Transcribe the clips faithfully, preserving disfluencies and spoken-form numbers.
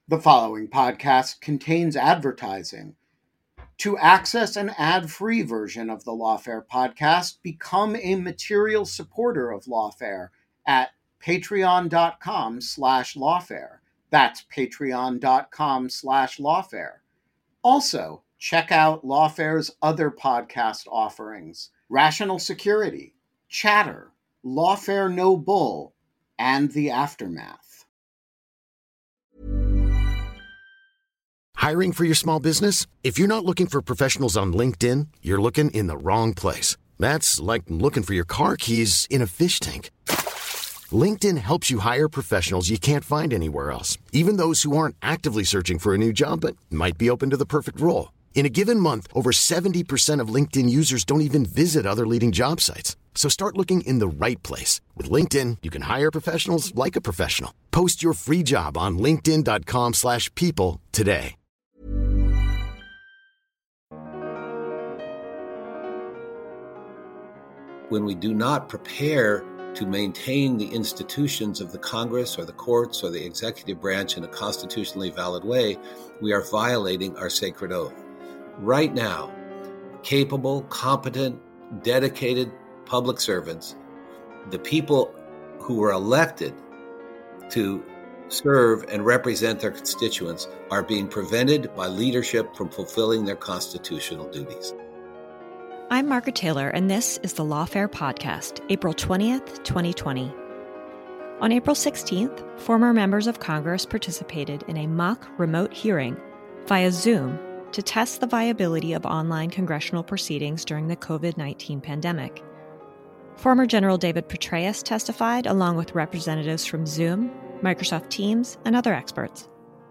The following podcast contains advertising. To access an ad-free version of the Lawfare podcast, become a material supporter of Lawfare at patreon.com slash lawfare. That's patreon.com slash lawfare. Also, check out Lawfare's other podcast offerings: Rational Security, Chatter, Lawfare No Bull, and The Aftermath. Hiring for your small business? If you're not looking for professionals on LinkedIn, you're looking in the wrong place. That's like looking for your car keys in a fish tank. LinkedIn helps you hire professionals you can't find anywhere else, even those who aren't actively searching for a new job but might be open to the perfect role. In a given month, over seventy percent of LinkedIn users don't even visit other leading job sites. So start looking in the right place. With LinkedIn, you can hire professionals like a professional. Post your free job on linkedin.com slash people today. When we do not prepare to maintain the institutions of the Congress or the courts or the executive branch in a constitutionally valid way, we are violating our sacred oath. Right now, capable, competent, dedicated public servants, the people who were elected to serve and represent their constituents, are being prevented by leadership from fulfilling their constitutional duties. I'm Margaret Taylor, and this is the Lawfare Podcast, April twentieth, twenty twenty. On April sixteenth, former members of Congress participated in a mock remote hearing via Zoom to test the viability of online congressional proceedings during the covid nineteen pandemic. Former General David Petraeus testified along with representatives from Zoom, Microsoft Teams, and other experts.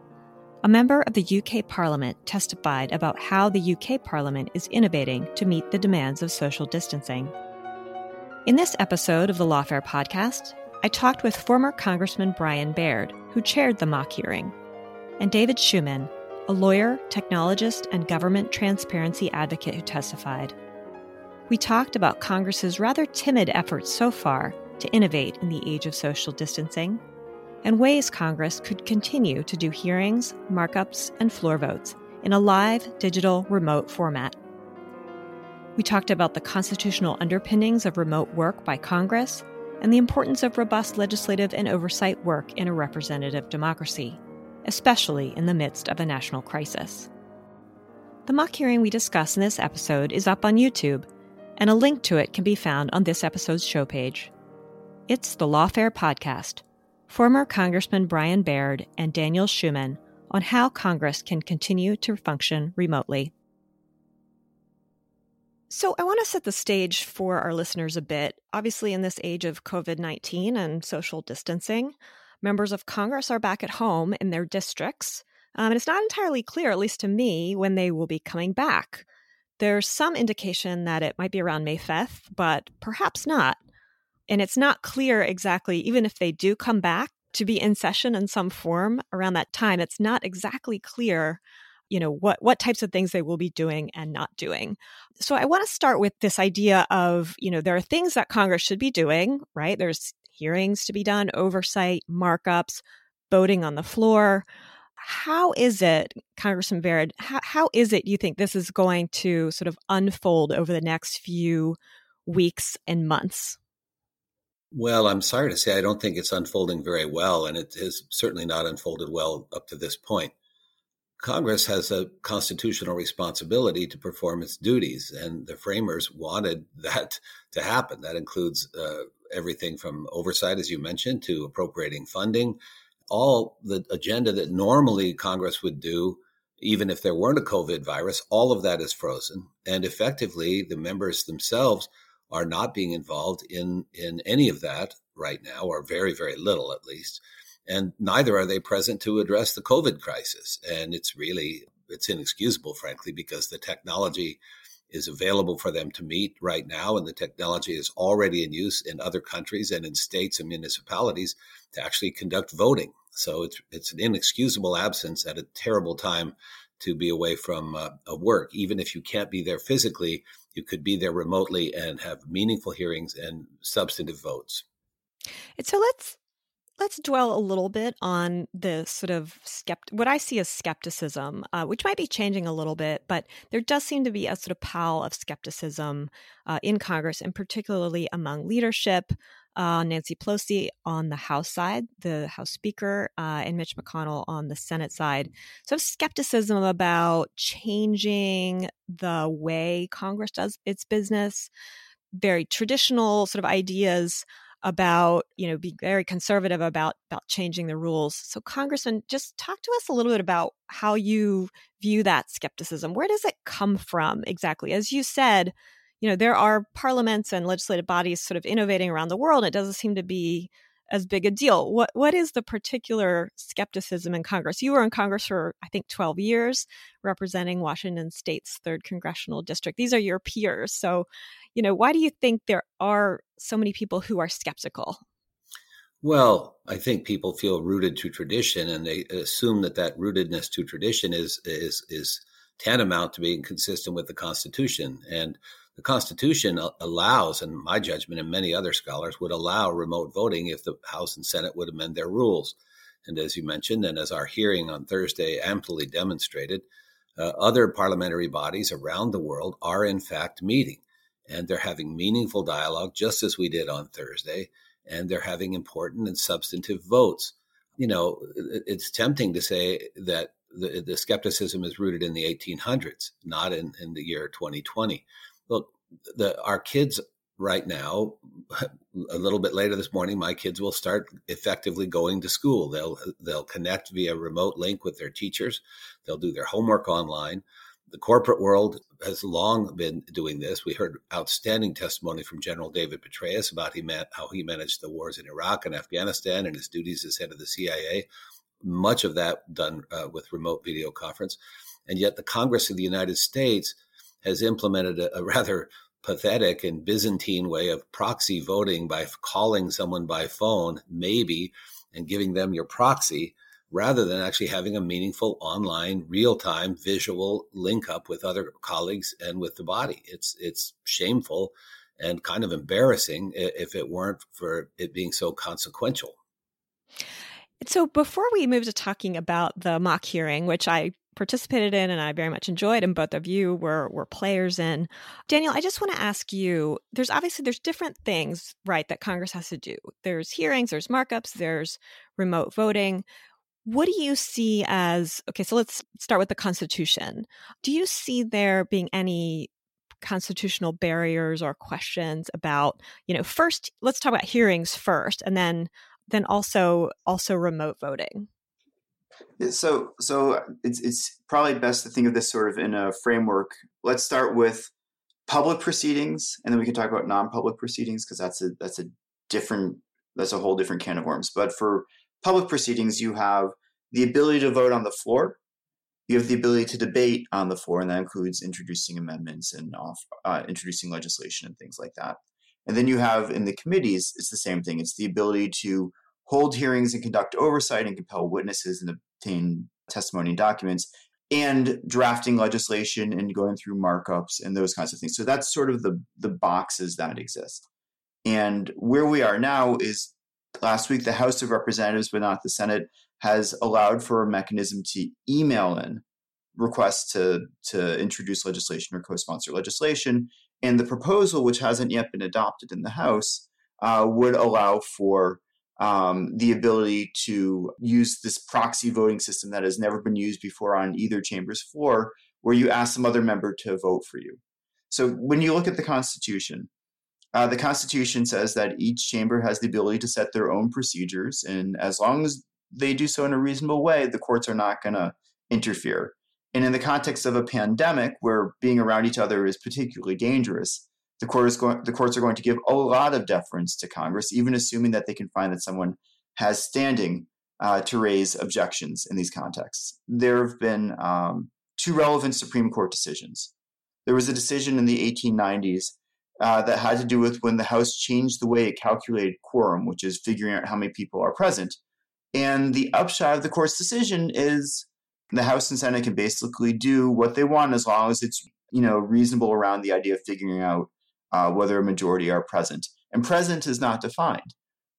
A member of the U K Parliament testified about how the U K Parliament is innovating to meet the demands of social distancing. In this episode of the Lawfare Podcast, I talked with former Congressman Brian Baird, who chaired the mock hearing, and David Schuman, a lawyer, technologist, and government transparency advocate who testified. We talked about Congress's rather timid efforts so far to innovate in the age of social distancing, and ways Congress could continue to do hearings, markups, and floor votes in a live, digital, remote format. We talked about the constitutional underpinnings of remote work by Congress and the importance of robust legislative and oversight work in a representative democracy, especially in the midst of a national crisis. The mock hearing we discuss in this episode is up on YouTube, and a link to it can be found on this episode's show page. It's the Lawfare Podcast, former Congressman Brian Baird and Daniel Schuman on how Congress can continue to function remotely. So I want to set the stage for our listeners a bit. Obviously, in this age of covid nineteen and social distancing, members of Congress are back at home in their districts, um, and it's not entirely clear, at least to me, when they will be coming back. There's some indication that it might be around May fifth, but perhaps not. And it's not clear exactly, even if they do come back to be in session in some form around that time, it's not exactly clear, you know, what, what types of things they will be doing and not doing. So I want to start with this idea of, you know, there are things that Congress should be doing, right? There's hearings to be done, oversight, markups, voting on the floor. How is it, Congressman Baird, how, how is it you think this is going to sort of unfold over the next few weeks and months? Well, I'm sorry to say I don't think it's unfolding very well, and it has certainly not unfolded well up to this point. Congress has a constitutional responsibility to perform its duties, and the framers wanted that to happen. That includes uh, everything from oversight, as you mentioned, to appropriating funding. All the agenda that normally Congress would do, even if there weren't a COVID virus, all of that is frozen. And effectively, the members themselves are not being involved in, in any of that right now, or very, very little at least. And neither are they present to address the COVID crisis. And it's really, it's inexcusable, frankly, because the technology is available for them to meet right now. And the technology is already in use in other countries and in states and municipalities to actually conduct voting. So it's, it's an inexcusable absence at a terrible time to be away from uh, a work. Even if you can't be there physically, you could be there remotely and have meaningful hearings and substantive votes. And so let's let's dwell a little bit on the sort of skept- what I see as skepticism, uh, which might be changing a little bit, but there does seem to be a sort of pall of skepticism uh, in Congress, and particularly among leadership. Uh, Nancy Pelosi on the House side, the House Speaker, uh, and Mitch McConnell on the Senate side. So skepticism about changing the way Congress does its business, very traditional sort of ideas about, you know, be very conservative about, about changing the rules. So Congressman, just talk to us a little bit about how you view that skepticism. Where does it come from exactly? As you said, you know, there are parliaments and legislative bodies sort of innovating around the world. It doesn't seem to be as big a deal. What What is the particular skepticism in Congress? You were in Congress for, I think, twelve years, representing Washington State's third Congressional District. These are your peers. So, you know, why do you think there are so many people who are skeptical? Well, I think people feel rooted to tradition, and they assume that that rootedness to tradition is is is tantamount to being consistent with the Constitution. And the Constitution allows, in my judgment and many other scholars, would allow remote voting if the House and Senate would amend their rules. And as you mentioned, and as our hearing on Thursday amply demonstrated, uh, other parliamentary bodies around the world are in fact meeting. And they're having meaningful dialogue, just as we did on Thursday. And they're having important and substantive votes. You know, it's tempting to say that the, the skepticism is rooted in the eighteen hundreds, not in, in the year twenty twenty. Look, the, our kids right now, a little bit later this morning, my kids will start effectively going to school. They'll they'll connect via remote link with their teachers. They'll do their homework online. The corporate world has long been doing this. We heard outstanding testimony from General David Petraeus about he man, how he managed the wars in Iraq and Afghanistan and his duties as head of the C I A. Much of that done uh, with remote video conference. And yet the Congress of the United States has implemented a, a rather pathetic and Byzantine way of proxy voting by calling someone by phone, maybe, and giving them your proxy, rather than actually having a meaningful online, real-time, visual link up with other colleagues and with the body. It's it's shameful and kind of embarrassing if it weren't for it being so consequential. So before we move to talking about the mock hearing, which I participated in and I very much enjoyed, and both of you were were players in, Daniel, I just want to ask you, there's obviously there's different things, right, that Congress has to do. There's hearings, there's markups, there's remote voting. What do you see as, okay, so let's start with the Constitution. Do you see there being any constitutional barriers or questions about, you know, first, let's talk about hearings first, and then then also also remote voting? Yeah, so so it's it's probably best to think of this sort of in a framework. Let's start with public proceedings, and then we can talk about non-public proceedings, because that's a that's a different that's a whole different can of worms. But for public proceedings, you have the ability to vote on the floor. You have the ability to debate on the floor, and that includes introducing amendments and off, uh, introducing legislation and things like that. And then you have in the committees, it's the same thing. It's the ability to hold hearings and conduct oversight and compel witnesses and obtain testimony and documents, and drafting legislation and going through markups and those kinds of things. So that's sort of the, the boxes that exist. And where we are now is last week, the House of Representatives, but not the Senate, has allowed for a mechanism to email in requests to, to introduce legislation or co-sponsor legislation. And the proposal, which hasn't yet been adopted in the House, uh, would allow for um, the ability to use this proxy voting system that has never been used before on either chamber's floor, where you ask some other member to vote for you. So when you look at the Constitution, uh, the Constitution says that each chamber has the ability to set their own procedures, and as long as they do so in a reasonable way, the courts are not going to interfere. And in the context of a pandemic, where being around each other is particularly dangerous, the court is going, the courts are going to give a lot of deference to Congress, even assuming that they can find that someone has standing uh, to raise objections in these contexts. There have been um, two relevant Supreme Court decisions. There was a decision in the eighteen nineties uh, that had to do with when the House changed the way it calculated quorum, which is figuring out how many people are present. And the upshot of the court's decision is the House and Senate can basically do what they want as long as it's, you know, reasonable around the idea of figuring out uh, whether a majority are present. And present is not defined.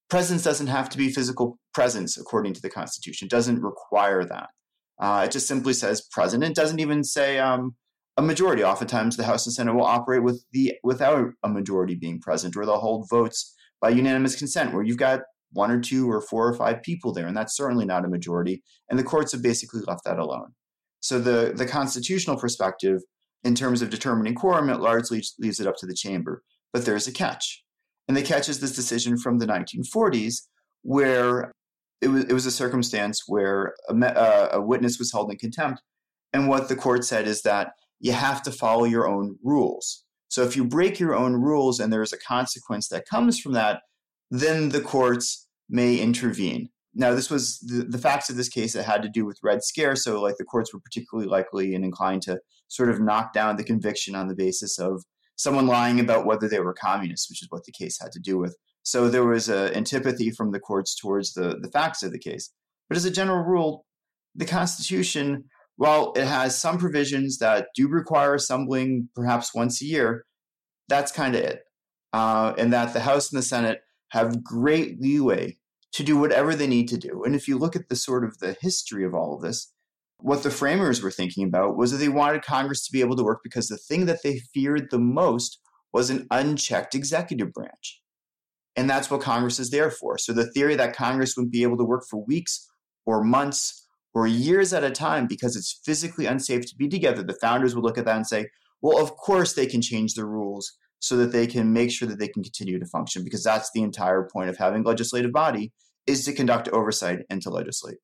presence doesn't have to be physical presence according to the Constitution. It doesn't require that. Uh, it just simply says present. It doesn't even say um, a majority. Oftentimes, the House and Senate will operate with the without a majority being present, or they'll hold votes by unanimous consent, where you've got one or two or four or five people there, and that's certainly not a majority. And the courts have basically left that alone. So the, the constitutional perspective, in terms of determining quorum, it largely leaves it up to the chamber. But there's a catch. And the catch is this decision from the nineteen forties, where it was, it was a circumstance where a, a witness was held in contempt. And what the court said is that you have to follow your own rules. So if you break your own rules and there is a consequence that comes from that, then the courts may intervene. Now, this was the, the facts of this case that had to do with Red Scare. So like the courts were particularly likely and inclined to sort of knock down the conviction on the basis of someone lying about whether they were communists, which is what the case had to do with. So there was an antipathy from the courts towards the, the facts of the case. But as a general rule, the Constitution, while it has some provisions that do require assembling perhaps once a year, that's kind of it. Uh, and that the House and the Senate have great leeway to do whatever they need to do. And if you look at the sort of the history of all of this, what the framers were thinking about was that they wanted Congress to be able to work because the thing that they feared the most was an unchecked executive branch. And that's what Congress is there for. So the theory that Congress wouldn't be able to work for weeks or months or years at a time because it's physically unsafe to be together, the founders would look at that and say, well, of course they can change the rules so that they can make sure that they can continue to function, because that's the entire point of having a legislative body, is to conduct oversight and to legislate.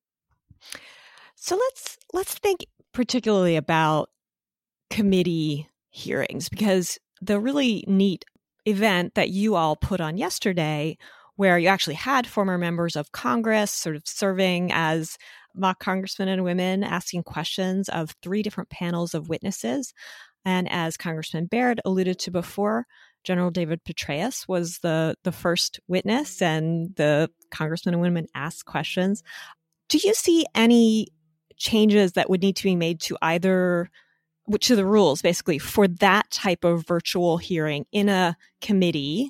So let's let's think particularly about committee hearings, because the really neat event that you all put on yesterday, where you actually had former members of Congress sort of serving as mock congressmen and women, asking questions of three different panels of witnesses. And as Congressman Baird alluded to before, General David Petraeus was the, the first witness, and the congressmen and women asked questions. Do you see any changes that would need to be made to either, to the rules basically, for that type of virtual hearing in a committee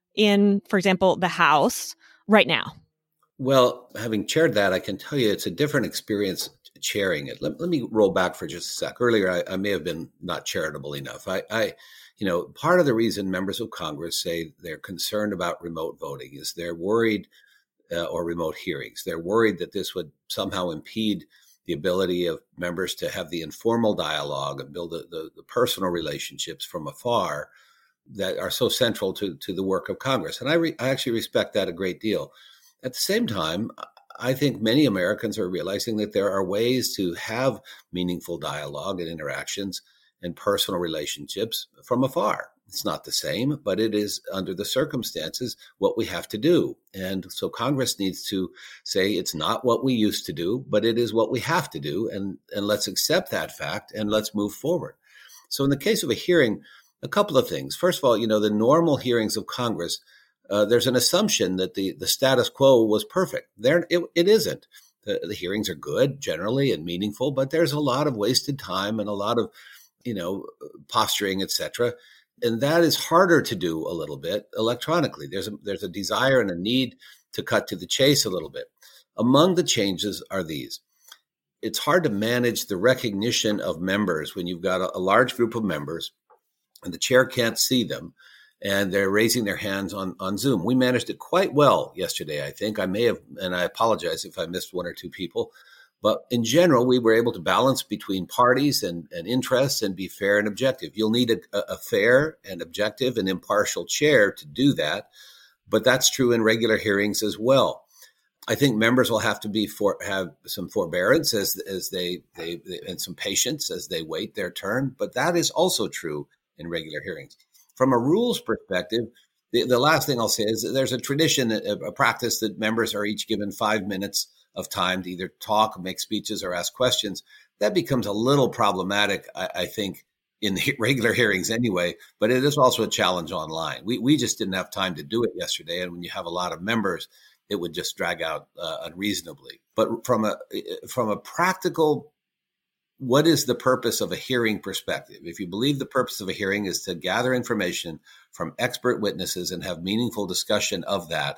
in, for example, the House right now? Well, having chaired that, I can tell you it's a different experience chairing it. Let, let me roll back for just a sec. Earlier, I, I may have been not charitable enough. I, I, you know, part of the reason members of Congress say they're concerned about remote voting is they're worried, uh, or remote hearings. They're worried that this would somehow impede the ability of members to have the informal dialogue and build the, the, the personal relationships from afar that are so central to, to the work of Congress. And I, re, I actually respect that a great deal. At the same time, I think many Americans are realizing that there are ways to have meaningful dialogue and interactions and personal relationships from afar. It's not the same, but it is, under the circumstances, what we have to do. And so Congress needs to say it's not what we used to do, but it is what we have to do. And, and let's accept that fact and let's move forward. So in the case of a hearing, a couple of things. First of all, you know, the normal hearings of Congress, uh, there's an assumption that the, the status quo was perfect. There, it, it isn't. The, the hearings are good generally and meaningful, but there's a lot of wasted time and a lot of, you know, posturing, et cetera. And that is harder to do a little bit electronically. There's a, there's a desire and a need to cut to the chase a little bit. Among the changes are these. It's hard to manage the recognition of members when you've got a, a large group of members and the chair can't see them and they're raising their hands on, on Zoom. We managed it quite well yesterday, I think. I may have, and I apologize if I missed one or two people. But in general, we were able to balance between parties and, and interests and be fair and objective. You'll need a, a fair and objective and impartial chair to do that. But that's true in regular hearings as well. I think members will have to be for, have some forbearance as, as they, they, they, and some patience as they wait their turn. But that is also true in regular hearings. From a rules perspective, the, the last thing I'll say is that there's a tradition, a, a practice that members are each given five minutes of time to either talk, make speeches, or ask questions. That becomes a little problematic, I, I think, in the regular hearings anyway, but it is also a challenge online. We we just didn't have time to do it yesterday, and when you have a lot of members, it would just drag out uh, unreasonably. But from a from a practical, what is the purpose of a hearing perspective? If you believe the purpose of a hearing is to gather information from expert witnesses and have meaningful discussion of that,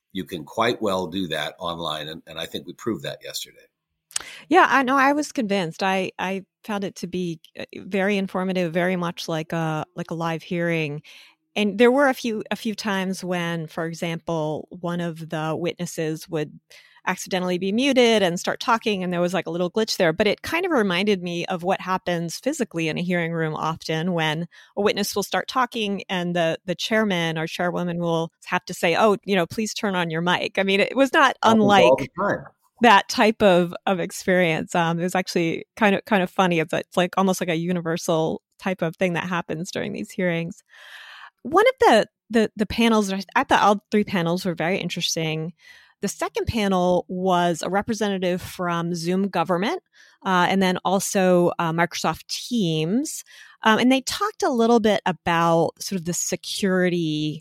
you can quite well do that online. And, and I think we proved that yesterday. Yeah, I know. I was convinced. I, I found it to be very informative, very much like a like a live hearing. And there were a few a few times when, for example, one of the witnesses would accidentally be muted and start talking, and there was like a little glitch there. But it kind of reminded me of what happens physically in a hearing room often when a witness will start talking and the the chairman or chairwoman will have to say, "Oh, you know, please turn on your mic." I mean, it was not unlike all the time. that type of of experience. Um, it was actually kind of kind of funny. It's, it's like almost like a universal type of thing that happens during these hearings. One of the the the panels, I thought all three panels were very interesting. The second panel was a representative from Zoom Government, uh, and then also uh, Microsoft Teams, um, and they talked a little bit about sort of the security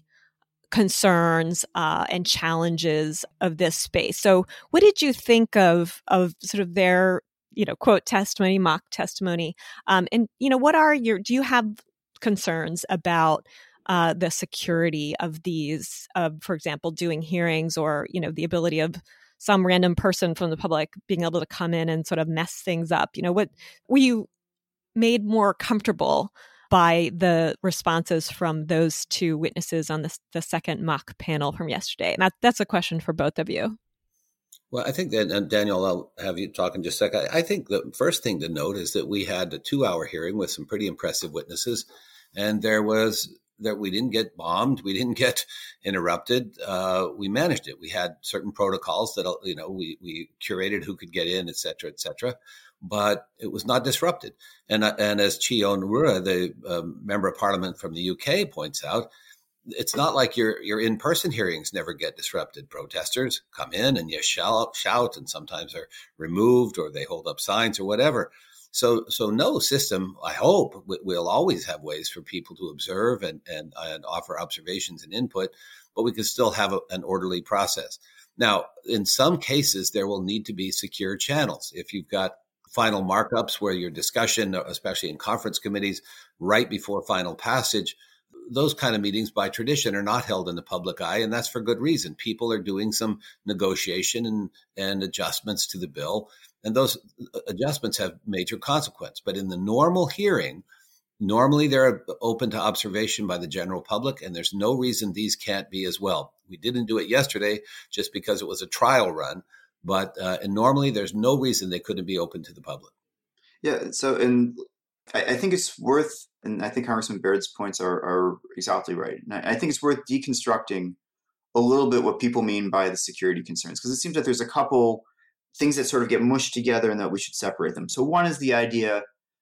concerns uh, and challenges of this space. So what did you think of of sort of their, you know, quote testimony, mock testimony? Um, and, you know, what are your, do you have concerns about uh, the security of these, uh, for example, doing hearings or, you know, the ability of some random person from the public being able to come in and sort of mess things up? You know, what were you made more comfortable by the responses from those two witnesses on the, the second mock panel from yesterday? And that, that's a question for both of you. Well, I think that, and Daniel, I'll have you talk in just a second. I think the first thing to note is that we had a two-hour hearing with some pretty impressive witnesses, and there was that we didn't get bombed, we didn't get interrupted. Uh, we managed it. We had certain protocols that, you know, we we curated who could get in, et cetera, et cetera. But it was not disrupted. And and as Chiyo Nwura, the um, member of parliament from the U K, points out, it's not like your your in-person hearings never get disrupted. Protesters come in and you shout, shout, and sometimes they're removed or they hold up signs or whatever. So so no system, I hope, we'll always have ways for people to observe and, and, and offer observations and input, but we can still have a, an orderly process. Now, in some cases, there will need to be secure channels. If you've got final markups where your discussion, especially in conference committees, right before final passage, those kind of meetings by tradition are not held in the public eye, and that's for good reason. People are doing some negotiation and, and adjustments to the bill, and those adjustments have major consequence. But in the normal hearing, normally they're open to observation by the general public, and there's no reason these can't be as well. We didn't do it yesterday just because it was a trial run, but uh, and normally there's no reason they couldn't be open to the public. Yeah, so and I, I think it's worth, and I think Congressman Baird's points are, are exactly right. And I, I think it's worth deconstructing a little bit what people mean by the security concerns, because it seems that there's a couple things that sort of get mushed together and that we should separate them. So one is the idea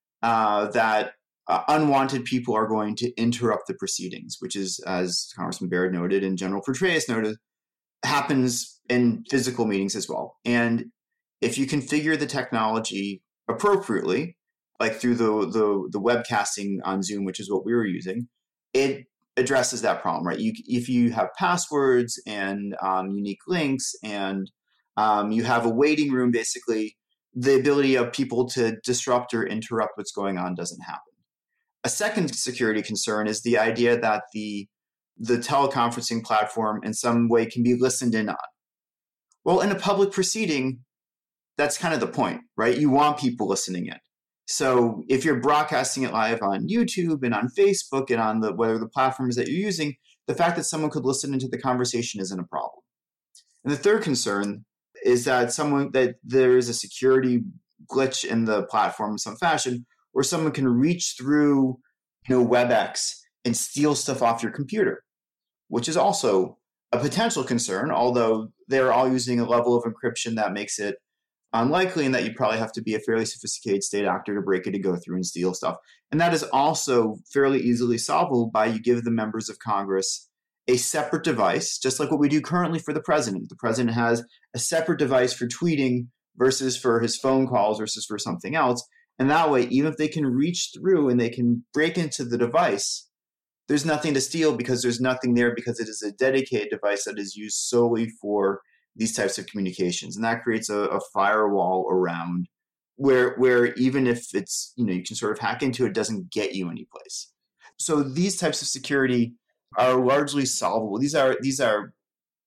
uh, that uh, unwanted people are going to interrupt the proceedings, which is, as Congressman Baird noted and General Petraeus noted, happens in physical meetings as well. And if you configure the technology appropriately, like through the, the the webcasting on Zoom, which is what we were using, it addresses that problem, right? You, if you have passwords and um, unique links and um, you have a waiting room, basically, the ability of people to disrupt or interrupt what's going on doesn't happen. A second security concern is the idea that the the teleconferencing platform in some way can be listened in on. Well, in a public proceeding, that's kind of the point, right? You want people listening in. So if you're broadcasting it live on YouTube and on Facebook and on the whatever the platforms that you're using, the fact that someone could listen into the conversation isn't a problem. And the third concern is that someone that there is a security glitch in the platform in some fashion, where someone can reach through, you know, WebEx and steal stuff off your computer, which is also a potential concern, although they're all using a level of encryption that makes it unlikely, and that you probably have to be a fairly sophisticated state actor to break it to go through and steal stuff. And that is also fairly easily solvable by you give the members of Congress a separate device, just like what we do currently for the president. The president has a separate device for tweeting versus for his phone calls versus for something else. And that way, even if they can reach through and they can break into the device, there's nothing to steal because there's nothing there, because it is a dedicated device that is used solely for these types of communications. And that creates a, a firewall around where where even if it's, you know, you can sort of hack into it, it doesn't get you anyplace. So these types of security are largely solvable. These are these are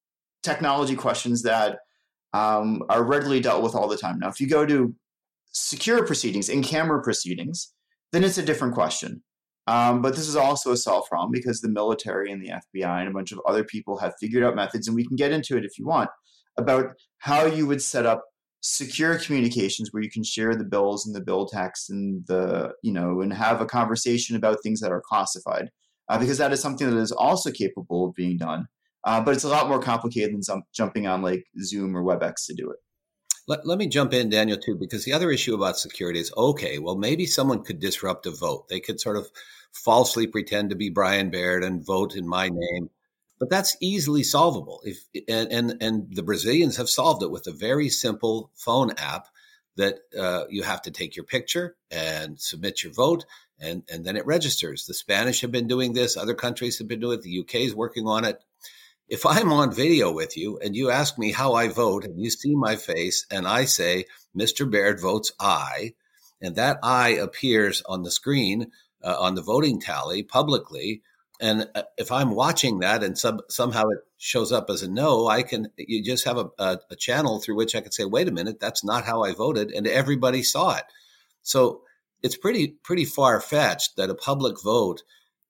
technology questions that um, are readily dealt with all the time. Now, if you go to secure proceedings, in-camera proceedings, then it's a different question. Um, but this is also a solved problem because the military and the F B I and a bunch of other people have figured out methods, and we can get into it if you want, about how you would set up secure communications where you can share the bills and the bill text and the, you know, and have a conversation about things that are classified, uh, because that is something that is also capable of being done. Uh, but it's a lot more complicated than some, jumping on like Zoom or WebEx to do it. Let, let me jump in, Daniel, too, because the other issue about security is, okay, well, maybe someone could disrupt a vote. They could sort of falsely pretend to be Brian Baird and vote in my name. But that's easily solvable. If and, and, and the Brazilians have solved it with a very simple phone app that uh, you have to take your picture and submit your vote, and, and then it registers. The Spanish have been doing this. Other countries have been doing it. The U K is working on it. If I'm on video with you and you ask me how I vote and you see my face and I say, Mister Baird votes aye, and that aye appears on the screen, uh, on the voting tally publicly, and if I'm watching that and sub, somehow it shows up as a no, I can, you just have a, a, a channel through which I can say, wait a minute, that's not how I voted. And everybody saw it. So it's pretty, pretty far fetched that a public vote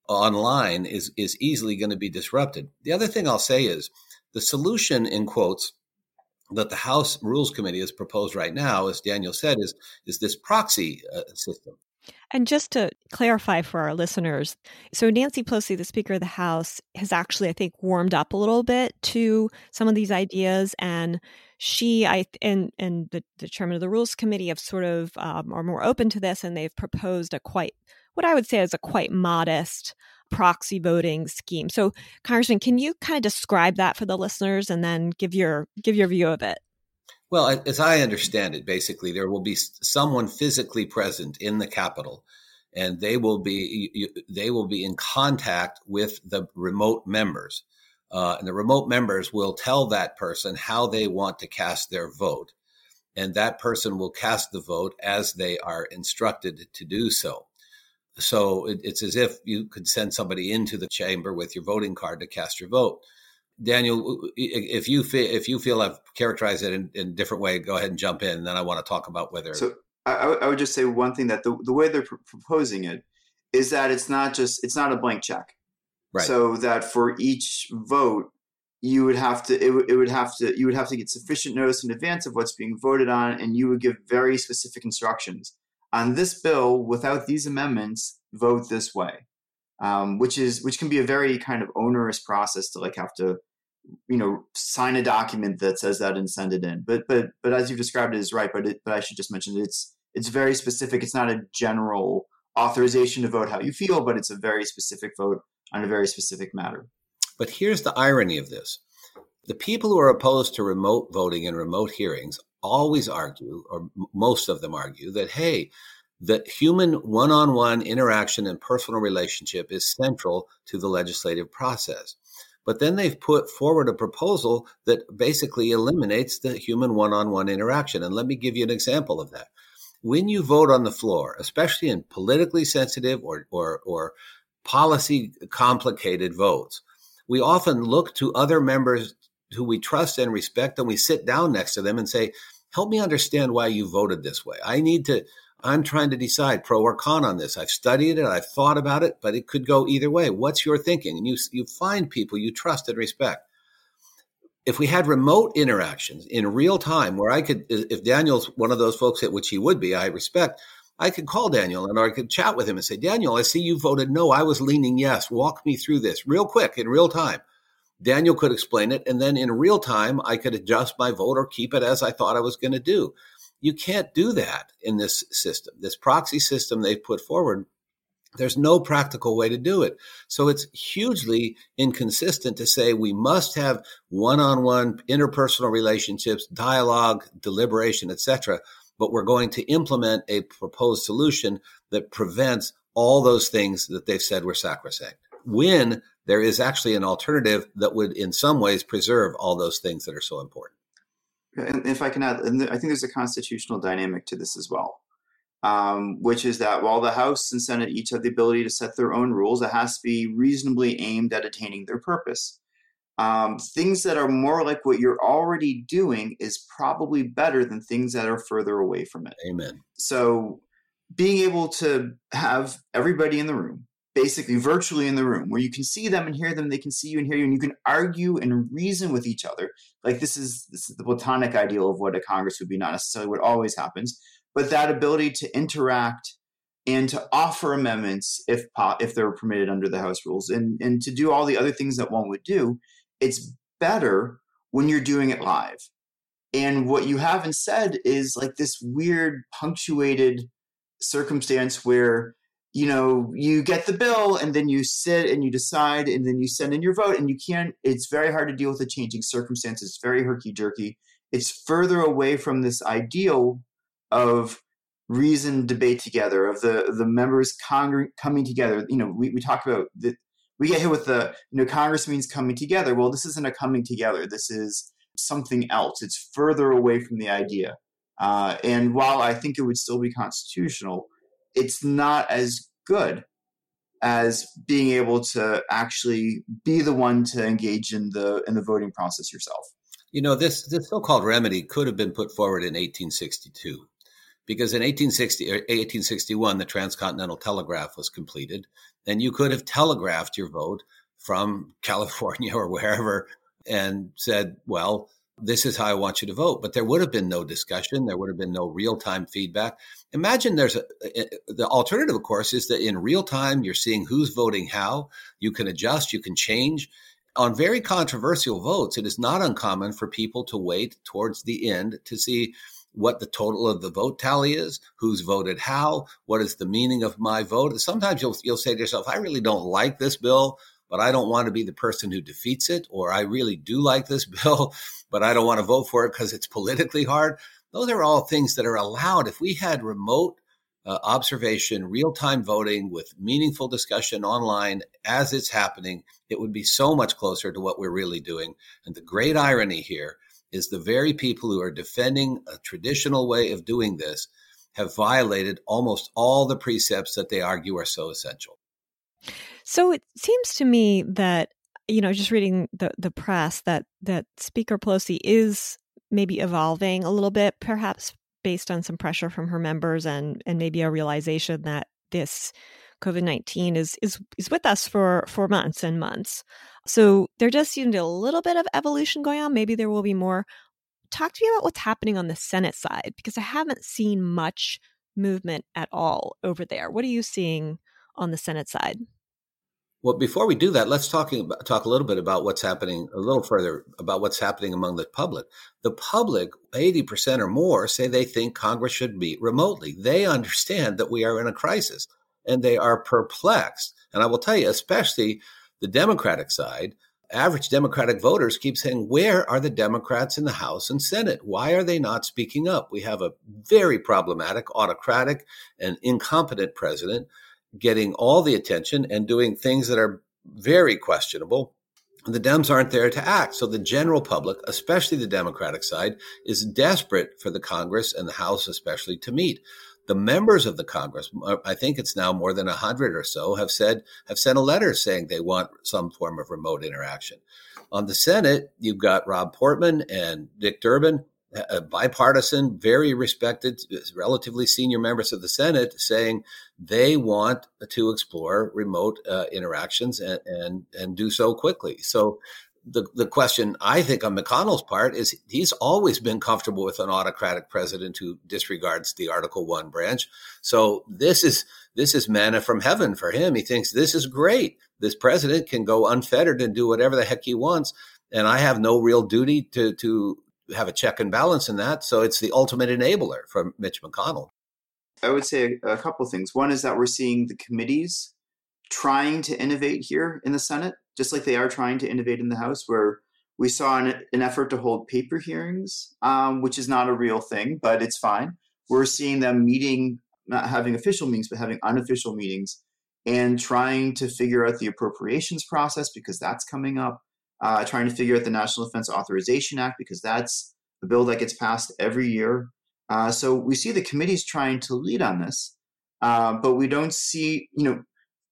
online is, is easily going to be disrupted. The other thing I'll say is the solution, in quotes, that the House Rules Committee has proposed right now, as Daniel said, is, is this proxy uh, system. And just to clarify for our listeners, so Nancy Pelosi, the Speaker of the House, has actually, I think, warmed up a little bit to some of these ideas. And she I and and the, the chairman of the Rules Committee have sort of um, are more open to this, and they've proposed a quite, what I would say is a quite modest proxy voting scheme. So, Congressman, can you kind of describe that for the listeners and then give your give your view of it? Well, as I understand it, basically, there will be someone physically present in the Capitol, and they will be they will be in contact with the remote members. Uh, and the remote members will tell that person how they want to cast their vote. And that person will cast the vote as they are instructed to do so. So it, it's as if you could send somebody into the chamber with your voting card to cast your vote. Daniel, if you feel, if you feel I've characterized it in, in a different way, go ahead and jump in. And then I want to talk about whether. So I, I would just say one thing, that the, the way they're pr- proposing it is that it's not just, it's not a blank check. Right. So that for each vote, you would have to, it, w- it would have to, you would have to get sufficient notice in advance of what's being voted on. And you would give very specific instructions on this bill. Without these amendments, vote this way. Um, which is, which can be a very kind of onerous process to like have to, you know, sign a document that says that and send it in. But, but, but as you've described it is right. But it, but I should just mention that it's, it's very specific. It's not a general authorization to vote how you feel, but it's a very specific vote on a very specific matter. But here's the irony of this. The people who are opposed to remote voting and remote hearings always argue, or most of them argue, that, hey, the human one-on-one interaction and personal relationship is central to the legislative process. But then they've put forward a proposal that basically eliminates the human one-on-one interaction. And let me give you an example of that. When you vote on the floor, especially in politically sensitive or, or, or policy complicated votes, we often look to other members who we trust and respect, and we sit down next to them and say, help me understand why you voted this way. I need to, I'm trying to decide pro or con on this. I've studied it, I've thought about it, but it could go either way. What's your thinking? And you, you find people you trust and respect. If we had remote interactions in real time where I could, if Daniel's one of those folks, at which he would be, I respect, I could call Daniel and or I could chat with him and say, Daniel, I see you voted no. I was leaning yes. Walk me through this real quick in real time. Daniel could explain it. And then in real time, I could adjust my vote or keep it as I thought I was going to do. You can't do that in this system. This proxy system they've put forward, there's no practical way to do it. So it's hugely inconsistent to say we must have one-on-one interpersonal relationships, dialogue, deliberation, et cetera, but we're going to implement a proposed solution that prevents all those things that they've said were sacrosanct, when there is actually an alternative that would in some ways preserve all those things that are so important. And if I can add, and I think there's a constitutional dynamic to this as well, um, which is that while the House and Senate each have the ability to set their own rules, it has to be reasonably aimed at attaining their purpose. Um, things that are more like what you're already doing is probably better than things that are further away from it. Amen. So being able to have everybody in the room, basically virtually in the room, where you can see them and hear them, they can see you and hear you, and you can argue and reason with each other. Like this is this is the platonic ideal of what a Congress would be, not necessarily what always happens, but that ability to interact and to offer amendments if if they're permitted under the House rules, and and to do all the other things that one would do. It's better when you're doing it live. And what you haven't said is like this weird punctuated circumstance where, you know, you get the bill and then you sit and you decide and then you send in your vote, and you can't, it's very hard to deal with the changing circumstances. It's very herky-jerky. It's further away from this ideal of reasoned debate together, of the, the members congr- coming together. You know, we, we talk about the, we get hit with the, you know, Congress means coming together. Well, this isn't a coming together. This is something else. It's further away from the idea. Uh, and while I think it would still be constitutional, it's not as good as being able to actually be the one to engage in the in the voting process yourself. You know, this, this so-called remedy could have been put forward in eighteen sixty-two. Because in eighteen sixty or eighteen sixty-one, the Transcontinental Telegraph was completed, and you could have telegraphed your vote from California or wherever and said, well, this is how I want you to vote. But there would have been no discussion. There would have been no real-time feedback. Imagine there's a, the alternative, of course, is that in real time, you're seeing who's voting how. You can adjust, you can change. On very controversial votes, it is not uncommon for people to wait towards the end to see what the total of the vote tally is, who's voted how, what is the meaning of my vote. Sometimes you'll you'll say to yourself, I really don't like this bill, but I don't want to be the person who defeats it, or I really do like this bill, but I don't want to vote for it because it's politically hard. Those are all things that are allowed. If we had remote uh, observation, real-time voting with meaningful discussion online as it's happening, it would be so much closer to what we're really doing. And the great irony here is the very people who are defending a traditional way of doing this have violated almost all the precepts that they argue are so essential. So it seems to me that, you know, just reading the, the press, that, that Speaker Pelosi is maybe evolving a little bit, perhaps based on some pressure from her members and, and maybe a realization that this COVID nineteen is, is, is with us for, for months and months. So there does seem to be a little bit of evolution going on. Maybe there will be more. Talk to me about what's happening on the Senate side, because I haven't seen much movement at all over there. What are you seeing on the Senate side? Well, before we do that, let's talk, talk a little bit about what's happening, a little further about what's happening among the public. The public, eighty percent or more, say they think Congress should meet remotely. They understand that we are in a crisis, and they are perplexed. And I will tell you, especially the Democratic side, average Democratic voters keep saying, where are the Democrats in the House and Senate? Why are they not speaking up? We have a very problematic, autocratic, and incompetent president getting all the attention and doing things that are very questionable. The Dems aren't there to act. So the general public, especially the Democratic side, is desperate for the Congress and the House especially to meet. The members of the Congress, I think it's now more than a hundred or so, have said, have sent a letter saying they want some form of remote interaction. On the Senate, you've got Rob Portman and Dick Durbin, uh, bipartisan, very respected, relatively senior members of the Senate, saying they want to explore remote uh, interactions and, and and do so quickly. So the the question, I think, on McConnell's part is he's always been comfortable with an autocratic president who disregards the Article One branch. So this is this is manna from heaven for him. He thinks this is great. This president can go unfettered and do whatever the heck he wants, and I have no real duty to to have a check and balance in that. So it's the ultimate enabler for Mitch McConnell. I would say a, a couple of things. One is that we're seeing the committees trying to innovate here in the Senate, just like they are trying to innovate in the House, where we saw an, an effort to hold paper hearings, um, which is not a real thing, but it's fine. We're seeing them meeting, not having official meetings, but having unofficial meetings and trying to figure out the appropriations process, because that's coming up, uh, trying to figure out the National Defense Authorization Act, because that's the bill that gets passed every year. Uh, so we see the committees trying to lead on this, uh, but we don't see, you know,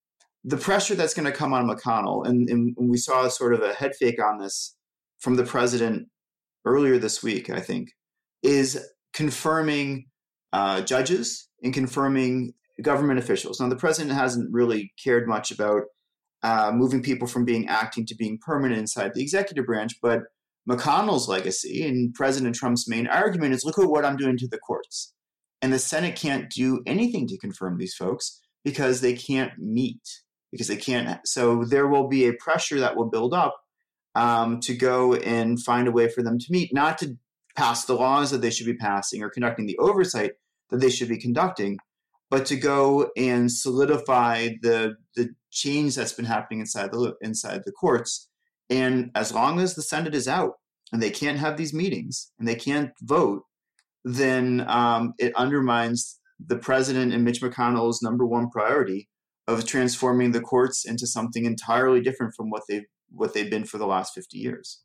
the pressure that's going to come on McConnell, and, and we saw sort of a head fake on this from the president earlier this week, I think, is confirming uh, judges and confirming government officials. Now, the president hasn't really cared much about uh, moving people from being acting to being permanent inside the executive branch, but McConnell's legacy and President Trump's main argument is, look at what I'm doing to the courts. And the Senate can't do anything to confirm these folks because they can't meet, because they can't. So there will be a pressure that will build up um, to go and find a way for them to meet, not to pass the laws that they should be passing or conducting the oversight that they should be conducting, but to go and solidify the the change that's been happening inside the inside the courts. And as long as the Senate is out and they can't have these meetings and they can't vote, then um, it undermines the president and Mitch McConnell's number one priority of transforming the courts into something entirely different from what they've what they've been for the last fifty years.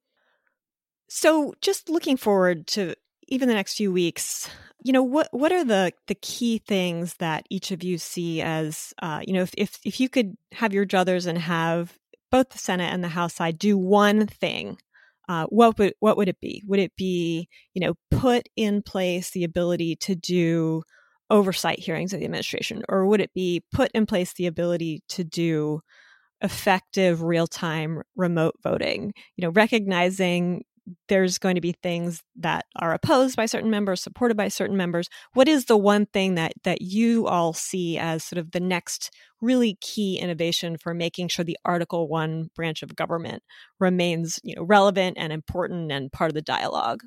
So just looking forward to even the next few weeks, you know, what what are the the key things that each of you see as, uh, you know, if, if if you could have your druthers and have both the Senate and the House side do one thing, uh, what would what would it be? Would it be, you know, put in place the ability to do oversight hearings of the administration, or would it be put in place the ability to do effective real-time remote voting? You know, recognizing there's going to be things that are opposed by certain members, supported by certain members. What is the one thing that that you all see as sort of the next really key innovation for making sure the Article One branch of government remains, you know, relevant and important and part of the dialogue?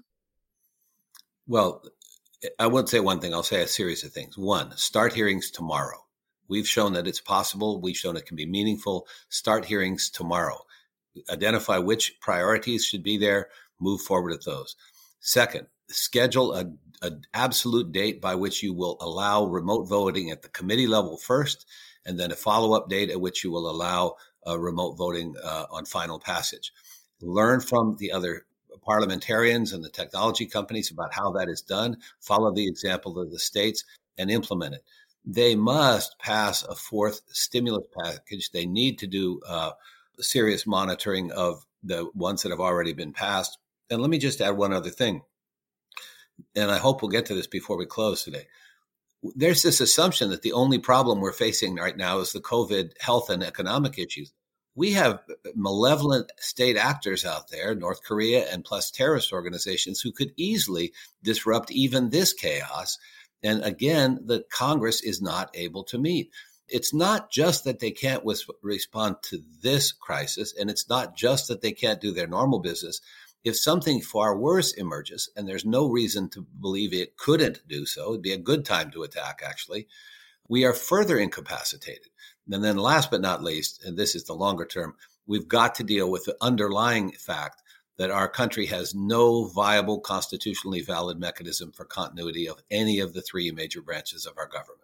Well, I won't say one thing. I'll say a series of things. One, start hearings tomorrow. We've shown that it's possible. We've shown it can be meaningful. Start hearings tomorrow. Identify which priorities should be there. Move forward with those. Second, schedule a, an absolute date by which you will allow remote voting at the committee level first, and then a follow-up date at which you will allow uh, remote voting uh, on final passage. Learn from the other parliamentarians and the technology companies about how that is done. Follow the example of the states and implement it. They must pass a fourth stimulus package. They need to do uh, serious monitoring of the ones that have already been passed. And let me just add one other thing, and I hope we'll get to this before we close today. There's this assumption that the only problem we're facing right now is the COVID health and economic issues. We have malevolent state actors out there, North Korea and plus terrorist organizations, who could easily disrupt even this chaos. And again, the Congress is not able to meet. It's not just that they can't w- respond to this crisis, and it's not just that they can't do their normal business. If something far worse emerges, and there's no reason to believe it couldn't do so, it'd be a good time to attack, actually, we are further incapacitated. And then last but not least, and this is the longer term, we've got to deal with the underlying fact that our country has no viable, constitutionally valid mechanism for continuity of any of the three major branches of our government.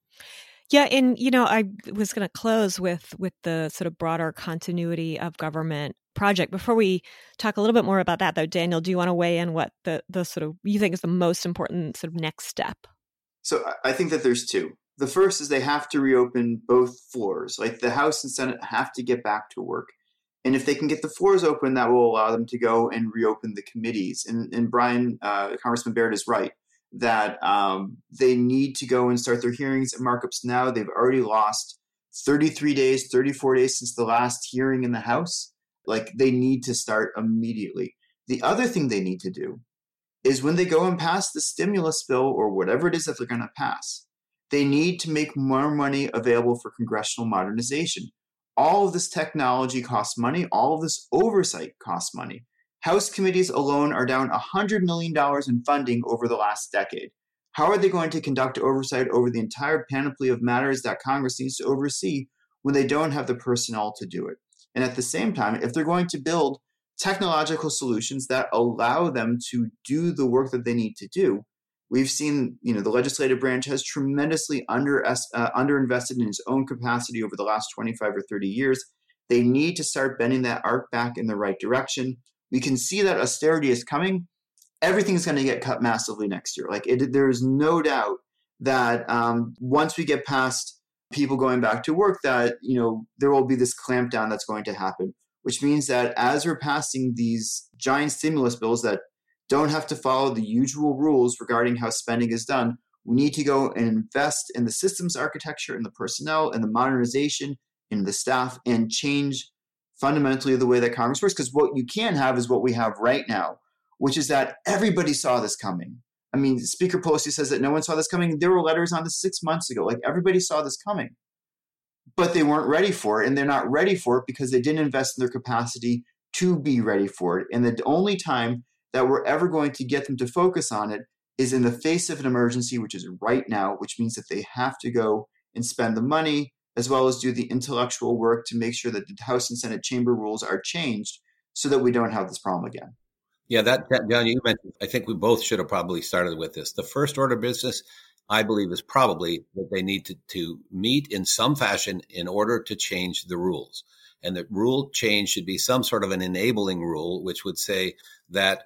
Yeah, and you know, I was going to close with with the sort of broader continuity of government project. Before we talk a little bit more about that, though, Daniel, do you want to weigh in what the the sort of you think is the most important sort of next step? So I think that there's two. The first is they have to reopen both floors. Like the House and Senate have to get back to work. And if they can get the floors open, that will allow them to go and reopen the committees. And, and Brian, uh, Congressman Baird is right that um, they need to go and start their hearings and markups now. They've already lost thirty-three days, thirty-four days since the last hearing in the House. Like they need to start immediately. The other thing they need to do is when they go and pass the stimulus bill or whatever it is that they're going to pass, they need to make more money available for congressional modernization. All of this technology costs money. All of this oversight costs money. House committees alone are down one hundred million dollars in funding over the last decade. How are they going to conduct oversight over the entire panoply of matters that Congress needs to oversee when they don't have the personnel to do it? And at the same time, if they're going to build technological solutions that allow them to do the work that they need to do, we've seen, you know, the legislative branch has tremendously under uh, underinvested in its own capacity over the last twenty-five or thirty years. They need to start bending that arc back in the right direction. We can see that austerity is coming. Everything's going to get cut massively next year. Like it, there's no doubt that um, once we get past people going back to work, that, you know, there will be this clampdown that's going to happen, which means that as we're passing these giant stimulus bills that don't have to follow the usual rules regarding how spending is done, we need to go and invest in the systems architecture, in the personnel, in the modernization, in the staff, and change fundamentally the way that Congress works. Because what you can have is what we have right now, which is that everybody saw this coming. I mean, Speaker Pelosi says that no one saw this coming. There were letters on this six months ago. Like, everybody saw this coming, but they weren't ready for it. And they're not ready for it because they didn't invest in their capacity to be ready for it. And the only time that we're ever going to get them to focus on it is in the face of an emergency, which is right now, which means that they have to go and spend the money as well as do the intellectual work to make sure that the House and Senate chamber rules are changed so that we don't have this problem again. Yeah, that, that John, you mentioned, I think we both should have probably started with this. The first order of business, I believe, is probably that they need to, to meet in some fashion in order to change the rules. And the rule change should be some sort of an enabling rule, which would say that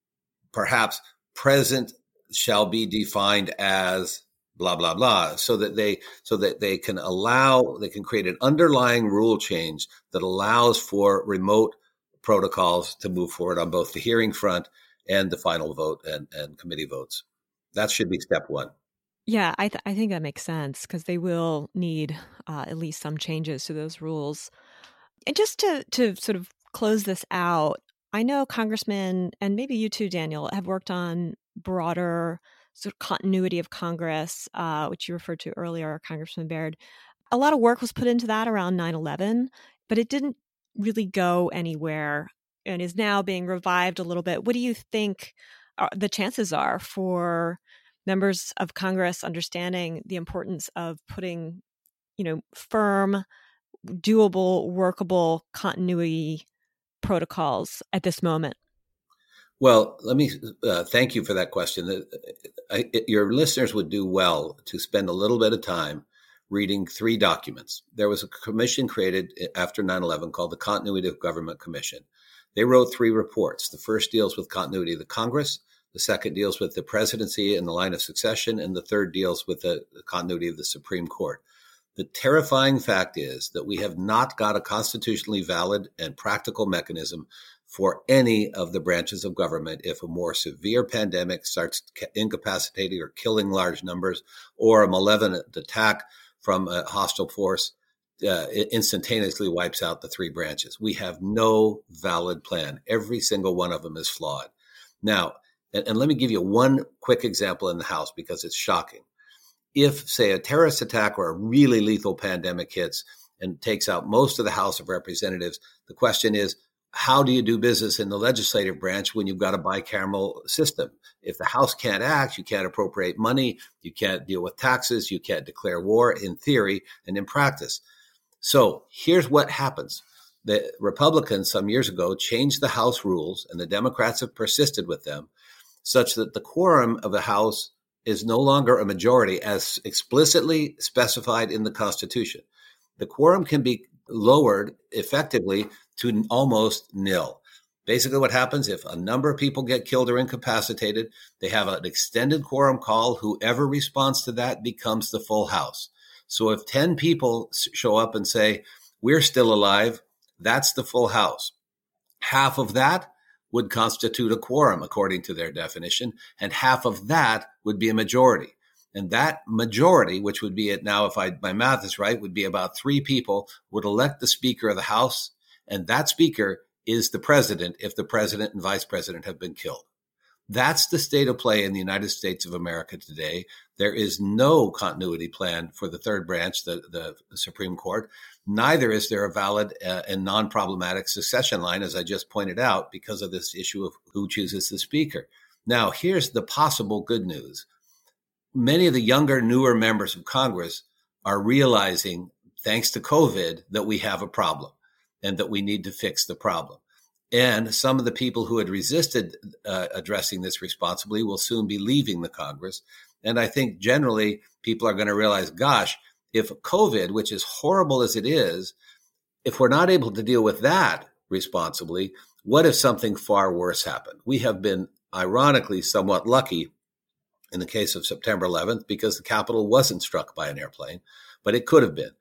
perhaps present shall be defined as blah, blah, blah, so that they so that they can allow, they can create an underlying rule change that allows for remote protocols to move forward on both the hearing front and the final vote and, and committee votes. That should be step one. Yeah, I, th- I think that makes sense because they will need uh, at least some changes to those rules. And just to, to sort of close this out, I know Congressman, and maybe you too, Daniel, have worked on broader sort of continuity of Congress, uh, which you referred to earlier, Congressman Baird. A lot of work was put into that around nine eleven, but it didn't really go anywhere and is now being revived a little bit. What do you think are, the chances are for members of Congress understanding the importance of putting, you know, firm, doable, workable continuity protocols at this moment? Well, let me uh, thank you for that question. I, I, your listeners would do well to spend a little bit of time reading three documents. There was a commission created after nine eleven called the Continuity of Government Commission. They wrote three reports. The first deals with continuity of the Congress. The second deals with the presidency and the line of succession. And the third deals with the, the continuity of the Supreme Court. The terrifying fact is that we have not got a constitutionally valid and practical mechanism for any of the branches of government if a more severe pandemic starts incapacitating or killing large numbers, or a malevolent attack from a hostile force uh, instantaneously wipes out the three branches. We have no valid plan. Every single one of them is flawed. Now, and, and let me give you one quick example in the House because it's shocking. If, say, a terrorist attack or a really lethal pandemic hits and takes out most of the House of Representatives, the question is, how do you do business in the legislative branch when you've got a bicameral system? If the House can't act, you can't appropriate money, you can't deal with taxes, you can't declare war in theory and in practice. So here's what happens. The Republicans some years ago changed the House rules, and the Democrats have persisted with them, such that the quorum of the House is no longer a majority as explicitly specified in the Constitution. The quorum can be lowered effectively to almost nil. Basically what happens if a number of people get killed or incapacitated, they have an extended quorum call. Whoever responds to that becomes the full House. So if ten people show up and say, we're still alive, that's the full House. Half of that would constitute a quorum according to their definition, and half of that would be a majority. And that majority, which would be it now, if I, my math is right, would be about three people, would elect the Speaker of the House. And that Speaker is the president if the president and vice president have been killed. That's the state of play in the United States of America today. There is no continuity plan for the third branch, the, the, the Supreme Court. Neither is there a valid uh, and non-problematic succession line, as I just pointed out, because of this issue of who chooses the Speaker. Now, here's the possible good news. Many of the younger, newer members of Congress are realizing, thanks to COVID, that we have a problem and that we need to fix the problem. And some of the people who had resisted uh, addressing this responsibly will soon be leaving the Congress. And I think generally people are going to realize, gosh, if COVID, which is horrible as it is, if we're not able to deal with that responsibly, what if something far worse happened? We have been, ironically, somewhat lucky in the case of September eleventh, because the Capitol wasn't struck by an airplane, but it could have been.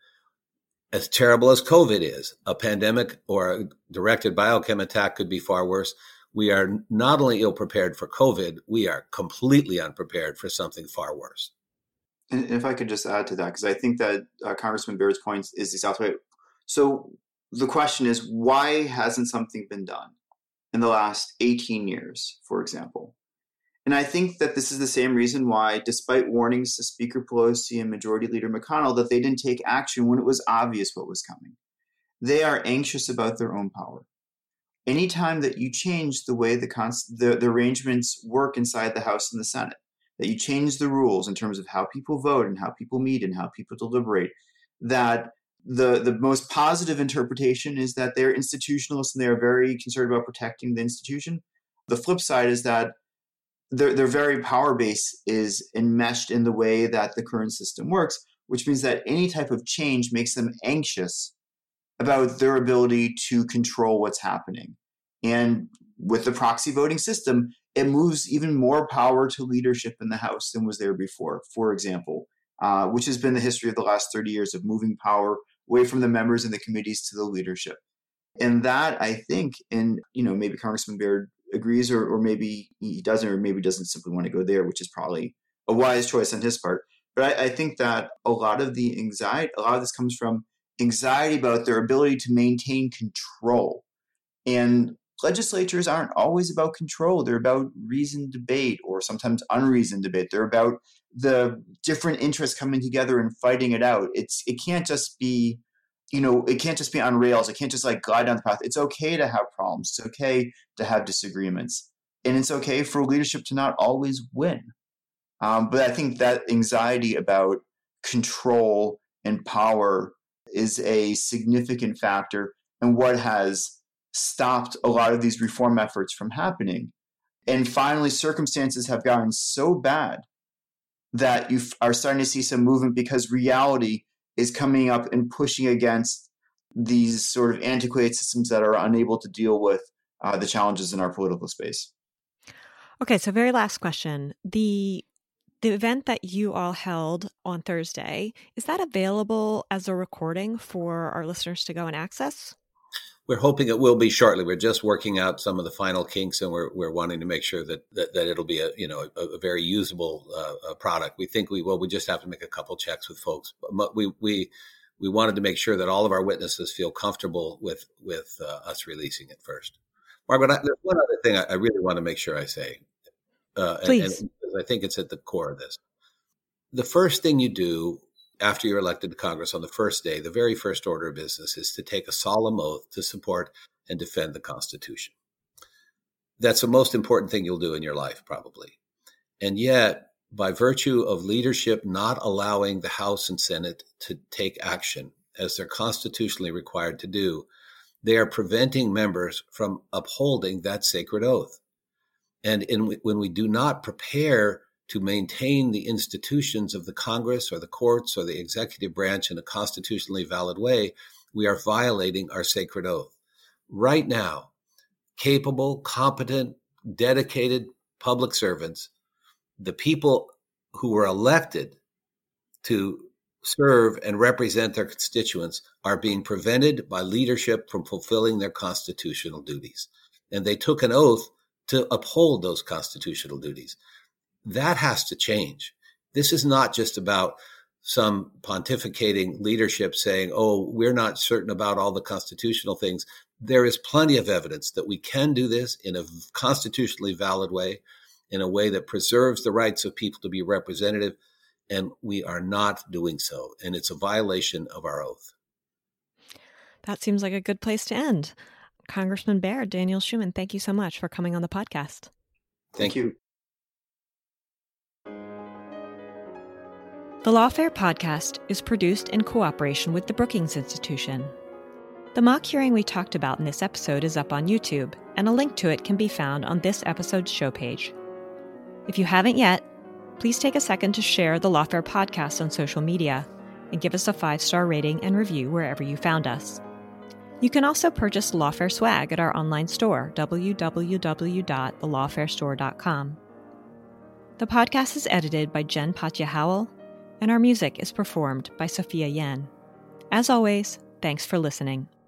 As terrible as COVID is, a pandemic or a directed biochem attack could be far worse. We are not only ill-prepared for COVID, we are completely unprepared for something far worse. And if I could just add to that, because I think that uh, Congressman Baird's point is exactly right. So the question is, why hasn't something been done in the last eighteen years, for example? And I think that this is the same reason why, despite warnings to Speaker Pelosi and Majority Leader McConnell that they didn't take action when it was obvious what was coming. They are anxious about their own power. Anytime that you change the way the, const- the, the arrangements work inside the House and the Senate, that you change the rules in terms of how people vote and how people meet and how people deliberate, that the, the most positive interpretation is that they're institutionalists and they're very concerned about protecting the institution. The flip side is that their, their very power base is enmeshed in the way that the current system works, which means that any type of change makes them anxious about their ability to control what's happening. And with the proxy voting system, it moves even more power to leadership in the House than was there before, for example, uh, which has been the history of the last thirty years of moving power away from the members in the committees to the leadership. And that, I think, and you know, maybe Congressman Baird agrees, or, or maybe he doesn't, or maybe doesn't simply want to go there, which is probably a wise choice on his part. But I, I think that a lot of the anxiety, a lot of this comes from anxiety about their ability to maintain control. And legislatures aren't always about control. They're about reasoned debate, or sometimes unreasoned debate. They're about the different interests coming together and fighting it out. It's it can't just be, you know, it can't just be on rails. It can't just like glide down the path. It's okay to have problems. It's okay to have disagreements. And it's okay for leadership to not always win. Um, but I think that anxiety about control and power is a significant factor in what has stopped a lot of these reform efforts from happening. And finally, circumstances have gotten so bad that you are starting to see some movement because reality is coming up and pushing against these sort of antiquated systems that are unable to deal with uh, the challenges in our political space. Okay, so very last question. The the event that you all held on Thursday, is that available as a recording for our listeners to go and access? We're hoping it will be shortly. We're just working out some of the final kinks, and we're we're wanting to make sure that that, that it'll be a you know a, a very usable uh, a product. We think we will. We just have to make a couple checks with folks. But we we we wanted to make sure that all of our witnesses feel comfortable with with uh, us releasing it first. Margaret, I, there's one other thing I, I really want to make sure I say. Uh, Please. And, and I think it's at the core of this. The first thing you do after you're elected to Congress on the first day, the very first order of business is to take a solemn oath to support and defend the Constitution. That's the most important thing you'll do in your life, probably. And yet, by virtue of leadership not allowing the House and Senate to take action as they're constitutionally required to do, they are preventing members from upholding that sacred oath. And in, when we do not prepare to maintain the institutions of the Congress or the courts or the executive branch in a constitutionally valid way, we are violating our sacred oath. Right now, capable, competent, dedicated public servants, the people who were elected to serve and represent their constituents, are being prevented by leadership from fulfilling their constitutional duties. And they took an oath to uphold those constitutional duties. That has to change. This is not just about some pontificating leadership saying, oh, we're not certain about all the constitutional things. There is plenty of evidence that we can do this in a constitutionally valid way, in a way that preserves the rights of people to be representative, and we are not doing so. And it's a violation of our oath. That seems like a good place to end. Congressman Baird, Daniel Schuman, thank you so much for coming on the podcast. Thank you. The Lawfare podcast is produced in cooperation with the Brookings Institution. The mock hearing we talked about in this episode is up on YouTube, and a link to it can be found on this episode's show page. If you haven't yet, please take a second to share the Lawfare podcast on social media and give us a five-star rating and review wherever you found us. You can also purchase Lawfare swag at our online store, w w w dot the lawfare store dot com. The podcast is edited by Jen Patja Howell, and our music is performed by Sophia Yen. As always, thanks for listening.